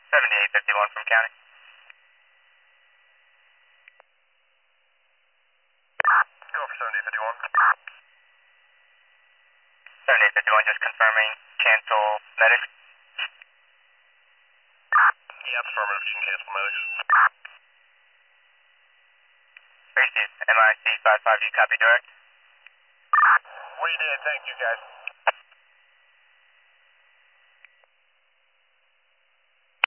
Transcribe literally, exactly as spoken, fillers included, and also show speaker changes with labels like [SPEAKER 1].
[SPEAKER 1] seventy-eight fifty-one from county.
[SPEAKER 2] Go for seventy-eight fifty-one.
[SPEAKER 1] seventy-eight fifty-one, just confirming cancel medic.
[SPEAKER 2] Yeah, affirmative, you can cancel medics.
[SPEAKER 1] Received. M I C five five, you copy direct?
[SPEAKER 2] We did, thank you guys.